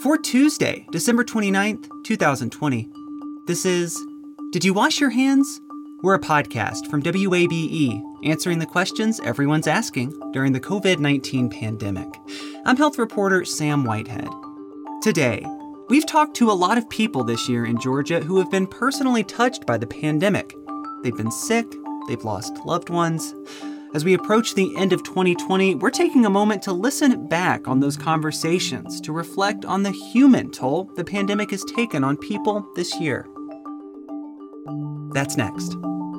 For Tuesday, December 29th, 2020. This is Did You Wash Your Hands? We're a podcast from WABE answering the questions everyone's asking during the COVID-19 pandemic. I'm health reporter Sam Whitehead. Today, we've talked to a lot of people this year in Georgia who have been personally touched by the pandemic. They've been sick, they've lost loved ones. As we approach the end of 2020, we're taking a moment to listen back on those conversations to reflect on the human toll the pandemic has taken on people this year. That's next.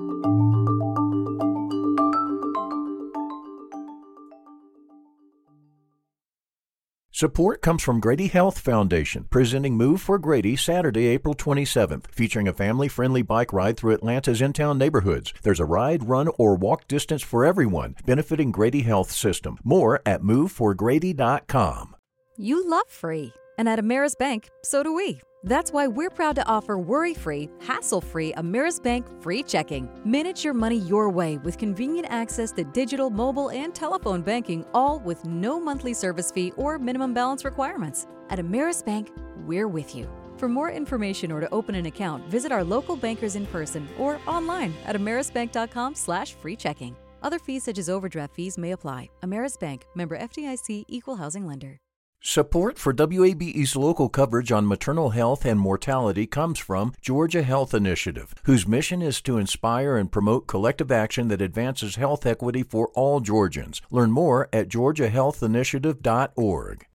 Support comes from Grady Health Foundation, presenting Move for Grady Saturday, April 27th, featuring a family-friendly bike ride through Atlanta's in-town neighborhoods. There's a ride, run, or walk distance for everyone, benefiting Grady Health System. More at moveforgrady.com. You love free, and at Ameris Bank, so do we. That's why we're proud to offer worry-free, hassle-free Ameris Bank free checking. Manage your money your way with convenient access to digital, mobile, and telephone banking, all with no monthly service fee or minimum balance requirements. At Ameris Bank, we're with you. For more information or to open an account, visit our local bankers in person or online at amerisbank.com/free checking. Other fees such as overdraft fees may apply. Ameris Bank, member FDIC, equal housing lender. Support for WABE's local coverage on maternal health and mortality comes from Georgia Health Initiative, whose mission is to inspire and promote collective action that advances health equity for all Georgians. Learn more at georgiahealthinitiative.org.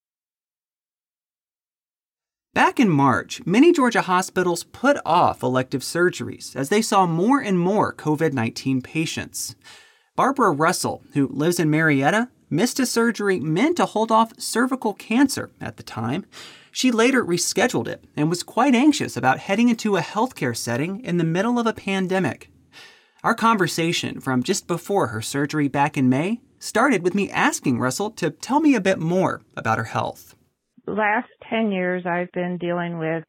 Back in March, many Georgia hospitals put off elective surgeries as they saw more and more COVID-19 patients. Barbara Russell, who lives in Marietta, missed a surgery meant to hold off cervical cancer at the time. She later rescheduled it and was quite anxious about heading into a healthcare setting in the middle of a pandemic. Our conversation from just before her surgery back in May started with me asking Russell to tell me a bit more about her health. The last 10 years, I've been dealing with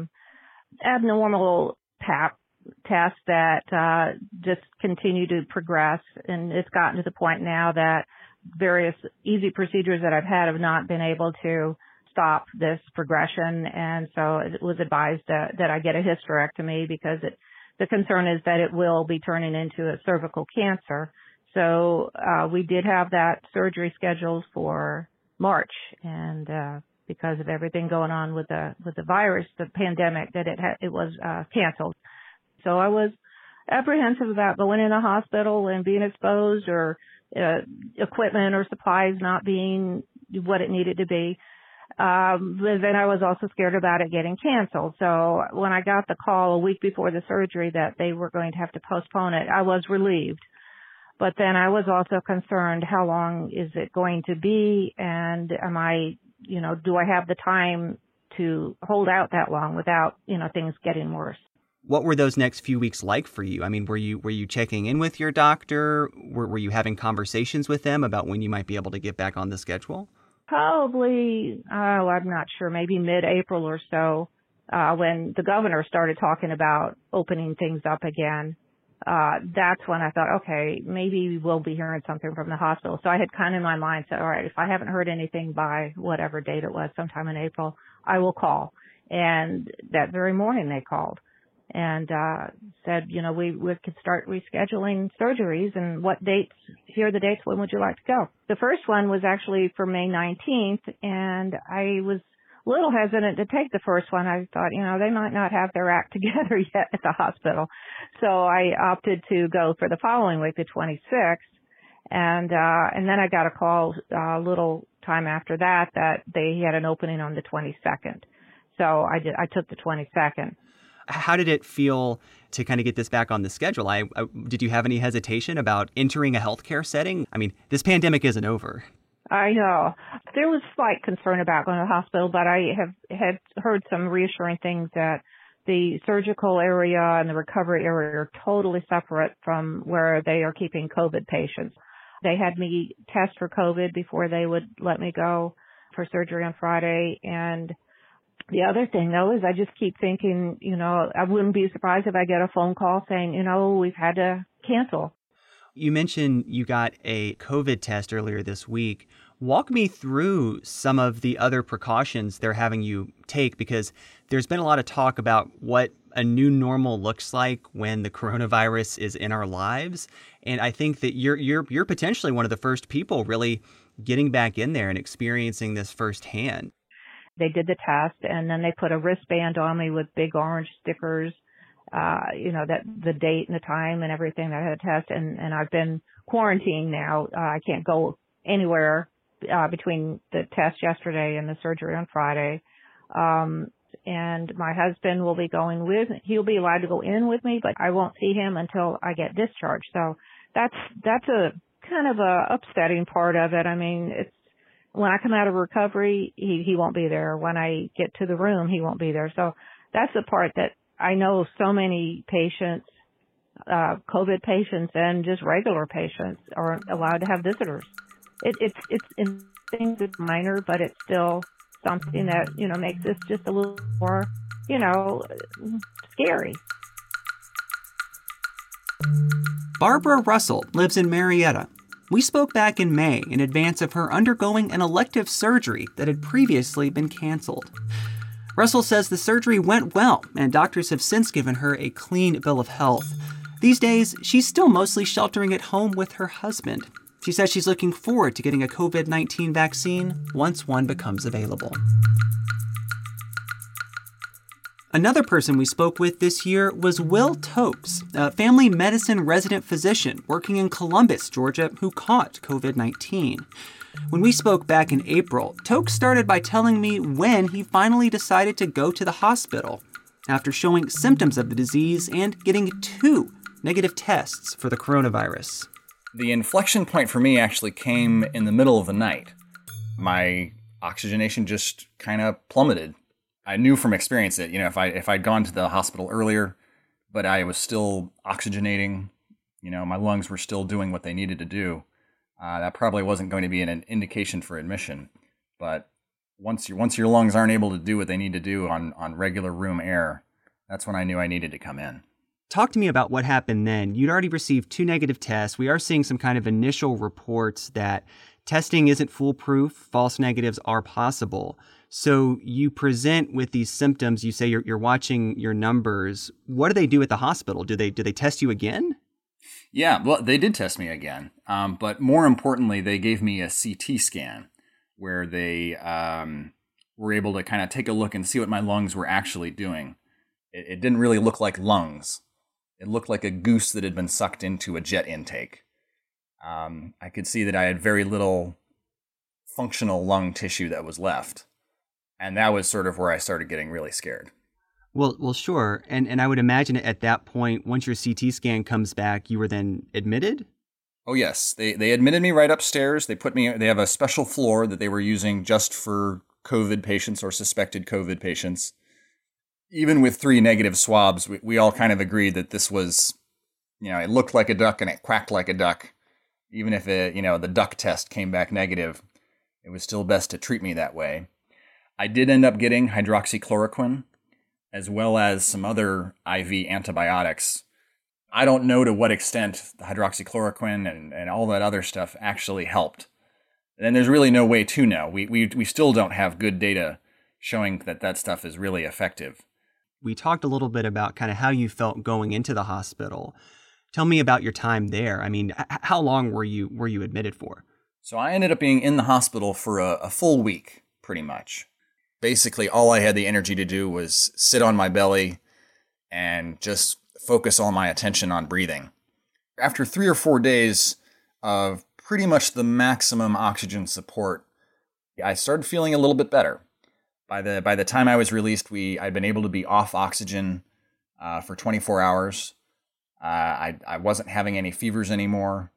abnormal Pap tests that just continue to progress, and it's gotten to the point now that various easy procedures that I've had have not been able to stop this progression, and so it was advised that I get a hysterectomy because the concern is that it will be turning into a cervical cancer. So we did have that surgery scheduled for March, and because of everything going on with the virus, the pandemic, that it was canceled. So I was apprehensive about going in a hospital and being exposed, or equipment or supplies not being what it needed to be. But then I was also scared about it getting canceled. So when I got the call a week before the surgery that they were going to have to postpone it, I was relieved. But then I was also concerned, how long is it going to be? And am I, do I have the time to hold out that long without, things getting worse? What were those next few weeks like for you? I mean, were you checking in with your doctor? Were you having conversations with them about when you might be able to get back on the schedule? Probably, I'm not sure, maybe mid-April or so, when the governor started talking about opening things up again. That's when I thought, okay, maybe we'll be hearing something from the hospital. So I had kind of in my mind said, all right, if I haven't heard anything by whatever date it was, sometime in April, I will call. And that very morning they called and said, we could start rescheduling surgeries, and what dates, here are the dates, when would you like to go? The first one was actually for May 19th, and I was a little hesitant to take the first one. I thought, they might not have their act together yet at the hospital. So I opted to go for the following week, the 26th, and then I got a call a little time after that they had an opening on the 22nd. So I took the 22nd. How did it feel to kind of get this back on the schedule? Did you have any hesitation about entering a healthcare setting? I mean, this pandemic isn't over. I know. There was slight concern about going to the hospital, but I had heard some reassuring things that the surgical area and the recovery area are totally separate from where they are keeping COVID patients. They had me test for COVID before they would let me go for surgery on Friday, and the other thing, though, is I just keep thinking, I wouldn't be surprised if I get a phone call saying, we've had to cancel. You mentioned you got a COVID test earlier this week. Walk me through some of the other precautions they're having you take, because there's been a lot of talk about what a new normal looks like when the coronavirus is in our lives. And I think that you're potentially one of the first people really getting back in there and experiencing this firsthand. They did the test, and then they put a wristband on me with big orange stickers, that the date and the time and everything that I had a test. And I've been quarantined now. I can't go anywhere between the test yesterday and the surgery on Friday. And my husband will be going with, he'll be allowed to go in with me, but I won't see him until I get discharged. So that's a kind of a upsetting part of it. I mean, it's when I come out of recovery, he won't be there. When I get to the room, he won't be there. So that's the part that I know so many patients, COVID patients and just regular patients are allowed to have visitors. It's in things it's minor, but it's still something that, makes this just a little more, scary. Barbara Russell lives in Marietta. We spoke back in May in advance of her undergoing an elective surgery that had previously been canceled. Russell says the surgery went well, and doctors have since given her a clean bill of health. These days, she's still mostly sheltering at home with her husband. She says she's looking forward to getting a COVID-19 vaccine once one becomes available. Another person we spoke with this year was Will Tokes, a family medicine resident physician working in Columbus, Georgia, who caught COVID-19. When we spoke back in April, Tokes started by telling me when he finally decided to go to the hospital after showing symptoms of the disease and getting 2 negative tests for the coronavirus. The inflection point for me actually came in the middle of the night. My oxygenation just kind of plummeted. I knew from experience that, if I'd gone to the hospital earlier, but I was still oxygenating, my lungs were still doing what they needed to do, that probably wasn't going to be an indication for admission. But once your lungs aren't able to do what they need to do on regular room air, that's when I knew I needed to come in. Talk to me about what happened then. You'd already received 2 negative tests. We are seeing some kind of initial reports that testing isn't foolproof. False negatives are possible. So you present with these symptoms. You say you're watching your numbers. What do they do at the hospital? Do they test you again? Yeah, well, they did test me again. But more importantly, they gave me a CT scan where they were able to kind of take a look and see what my lungs were actually doing. It didn't really look like lungs. It looked like a goose that had been sucked into a jet intake. I could see that I had very little functional lung tissue that was left. And that was sort of where I started getting really scared. Well, sure. And I would imagine at that point, once your CT scan comes back, you were then admitted? Oh, yes. They admitted me right upstairs. They have a special floor that they were using just for COVID patients or suspected COVID patients. Even with 3 negative swabs, we all kind of agreed that this was, it looked like a duck and it quacked like a duck. Even if the duck test came back negative, it was still best to treat me that way. I did end up getting hydroxychloroquine, as well as some other IV antibiotics. I don't know to what extent the hydroxychloroquine and all that other stuff actually helped. And there's really no way to know. We still don't have good data showing that stuff is really effective. We talked a little bit about kind of how you felt going into the hospital. Tell me about your time there. I mean, how long were you admitted for? So I ended up being in the hospital for a full week, pretty much. Basically, all I had the energy to do was sit on my belly and just focus all my attention on breathing. After 3 or 4 days of pretty much the maximum oxygen support, I started feeling a little bit better. By the time I was released, I'd been able to be off oxygen for 24 hours. I wasn't having any fevers anymore.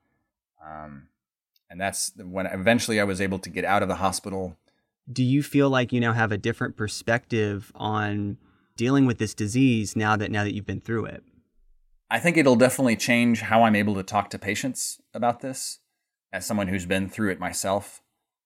And that's when eventually I was able to get out of the hospital. Do you feel like you now have a different perspective on dealing with this disease now that you've been through it? I think it'll definitely change how I'm able to talk to patients about this as someone who's been through it myself.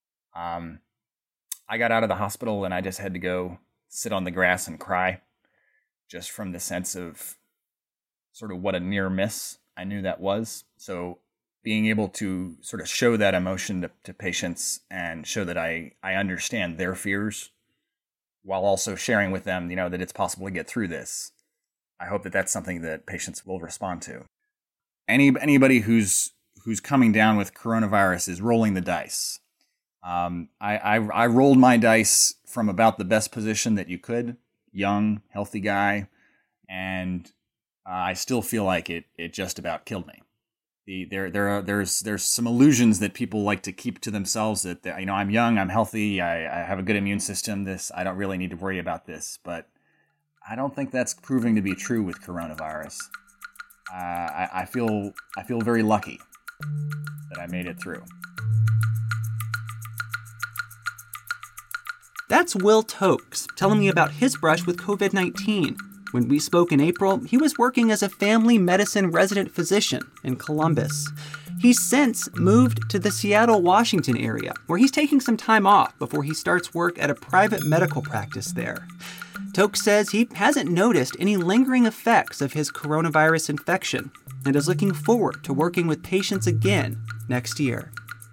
I got out of the hospital and I just had to go sit on the grass and cry, just from the sense of sort of what a near miss I knew that was. So being able to sort of show that emotion to patients and show that I understand their fears while also sharing with them, that it's possible to get through this. I hope that that's something that patients will respond to. Anybody who's coming down with coronavirus is rolling the dice. I rolled my dice from about the best position that you could, young, healthy guy, and I still feel like it just about killed me. There's some illusions that people like to keep to themselves that I'm young, I'm healthy, I have a good immune system. I don't really need to worry about this, but I don't think that's proving to be true with coronavirus. I feel very lucky that I made it through. That's Will Tokes telling me about his brush with COVID-19. When we spoke in April, he was working as a family medicine resident physician in Columbus. He's since moved to the Seattle, Washington area, where he's taking some time off before he starts work at a private medical practice there. Tokes says he hasn't noticed any lingering effects of his coronavirus infection and is looking forward to working with patients again next year.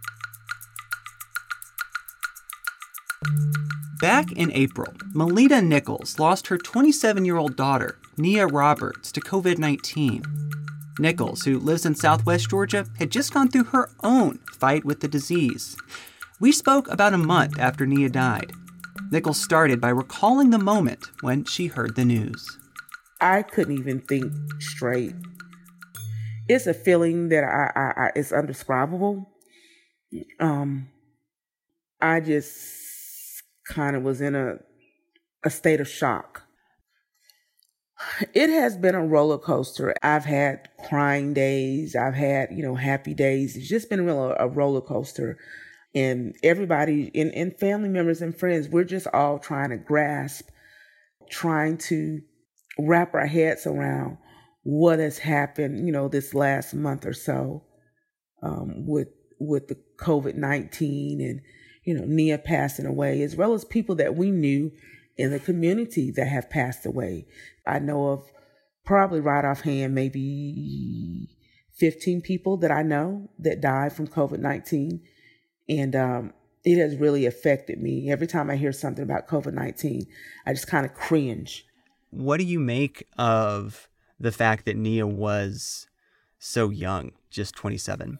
Back in April, Melita Nichols lost her 27-year-old daughter, Nia Roberts, to COVID-19. Nichols, who lives in Southwest Georgia, had just gone through her own fight with the disease. We spoke about a month after Nia died. Nichols started by recalling the moment when she heard the news. I couldn't even think straight. It's a feeling that it's indescribable. I just kind of was in a state of shock. It has been a roller coaster. I've had crying days. I've had, happy days. It's just been a roller coaster. And everybody, and family members and friends, we're just all trying to grasp, trying to wrap our heads around what has happened, this last month or so with the COVID-19 and, Nia passing away, as well as people that we knew in the community that have passed away. I know of probably right offhand, maybe 15 people that I know that died from COVID-19. And it has really affected me. Every time I hear something about COVID-19, I just kind of cringe. What do you make of the fact that Nia was so young, just 27?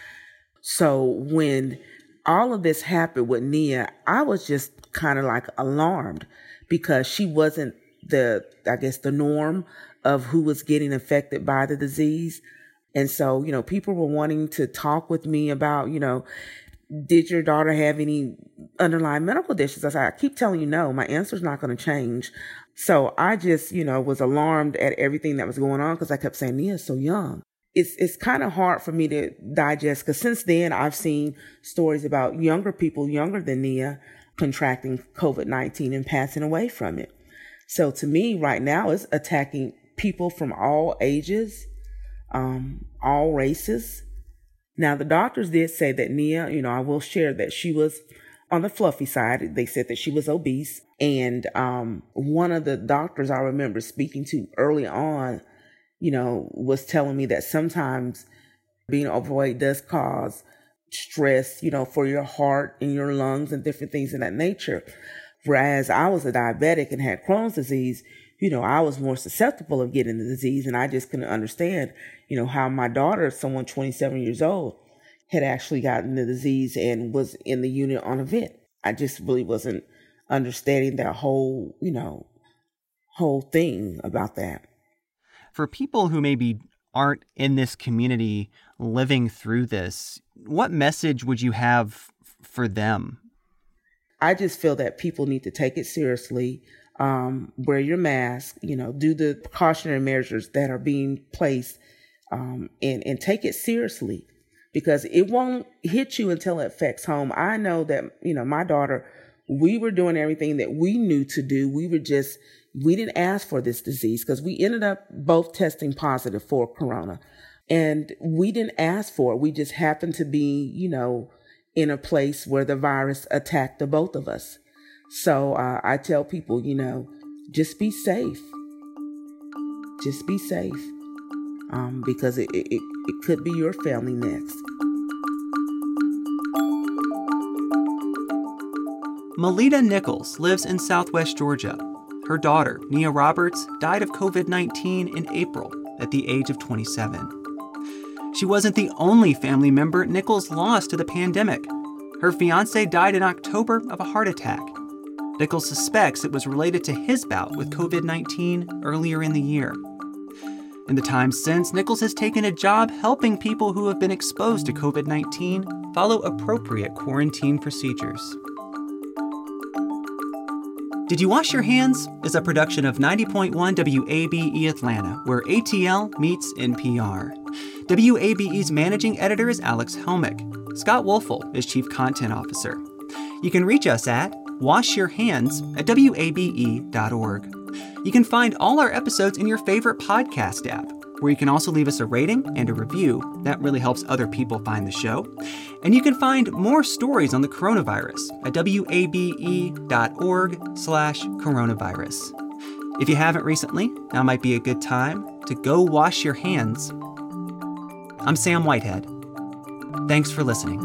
So when all of this happened with Nia, I was just kind of like alarmed because she wasn't the norm of who was getting affected by the disease. And so, people were wanting to talk with me about, did your daughter have any underlying medical conditions? I keep telling you no, my answer's not going to change. So I just, was alarmed at everything that was going on because I kept saying, Nia's so young. It's kind of hard for me to digest because since then I've seen stories about younger people, younger than Nia, contracting COVID-19 and passing away from it. So to me right now it's attacking people from all ages, all races. Now the doctors did say that Nia, I will share that she was on the fluffy side. They said that she was obese. And one of the doctors I remember speaking to early on, was telling me that sometimes being overweight does cause stress, for your heart and your lungs and different things of that nature. Whereas I was a diabetic and had Crohn's disease, I was more susceptible of getting the disease. And I just couldn't understand, how my daughter, someone 27 years old, had actually gotten the disease and was in the unit on a vent. I just really wasn't understanding that whole thing about that. For people who maybe aren't in this community living through this, what message would you have for them? I just feel that people need to take it seriously. Wear your mask, do the precautionary measures that are being placed, and take it seriously because it won't hit you until it affects home. I know that, my daughter, we were doing everything that we knew to do. We didn't ask for this disease because we ended up both testing positive for corona and we didn't ask for it. We just happened to be, in a place where the virus attacked the both of us. So I tell people, just be safe. Just be safe. Because It could be your family next. Melita Nichols lives in Southwest Georgia. Her daughter, Nia Roberts, died of COVID-19 in April at the age of 27. She wasn't the only family member Nichols lost to the pandemic. Her fiancé died in October of a heart attack. Nichols suspects it was related to his bout with COVID-19 earlier in the year. In the time since, Nichols has taken a job helping people who have been exposed to COVID-19 follow appropriate quarantine procedures. Did You Wash Your Hands is a production of 90.1 WABE Atlanta, where ATL meets NPR. WABE's managing editor is Alex Helmick. Scott Wolfel is chief content officer. You can reach us at washyourhands@wabe.org. You can find all our episodes in your favorite podcast app, where you can also leave us a rating and a review. That really helps other people find the show. And you can find more stories on the coronavirus at wabe.org/coronavirus. If you haven't recently, now might be a good time to go wash your hands. I'm Sam Whitehead. Thanks for listening.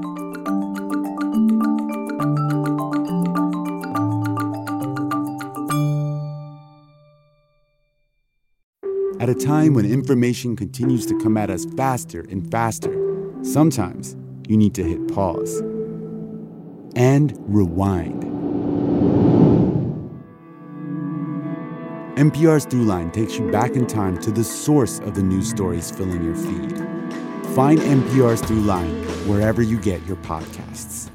At a time when information continues to come at us faster and faster, sometimes you need to hit pause and rewind. NPR's Throughline takes you back in time to the source of the news stories filling your feed. Find NPR's Throughline wherever you get your podcasts.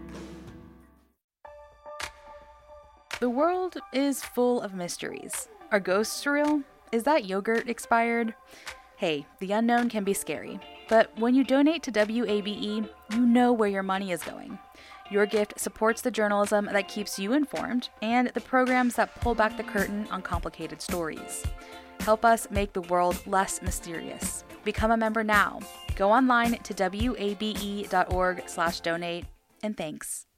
The world is full of mysteries. Are ghosts real? Is that yogurt expired? Hey, the unknown can be scary, but when you donate to WABE, you know where your money is going. Your gift supports the journalism that keeps you informed and the programs that pull back the curtain on complicated stories. Help us make the world less mysterious. Become a member now. Go online to wabe.org/donate, and thanks.